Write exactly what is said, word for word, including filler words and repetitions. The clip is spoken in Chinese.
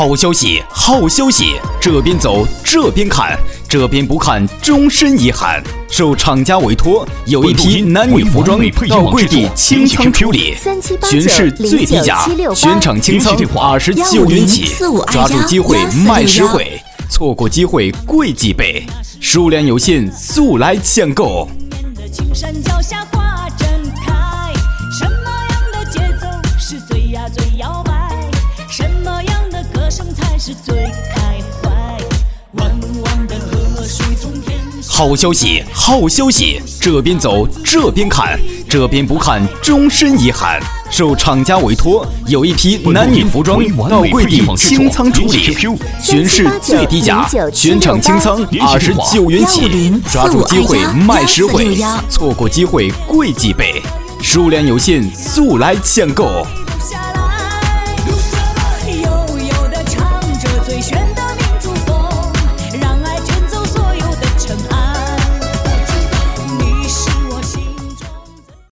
好消息，好消息！这边走，这边看，这边不看，终身遗憾。受厂家委托，有一批男女服装到柜地清仓处理，全市最低价，全场清仓二十九元起，抓住机会卖实惠，错过机会贵几倍，数量有限，速来抢购。 青山脚下花正开，什么样的节奏是最呀最摇摆？什么样的歌声才是最开怀？汪汪的河水从天上。 好消息，好消息！这边走，这边看，这边不看，终身遗憾。受厂家委托，有一批男女服装到柜地清仓处理，全市最低价，全场清仓二十九元起，抓住机会卖实惠，错过机会贵几倍，数量有限，速来抢购。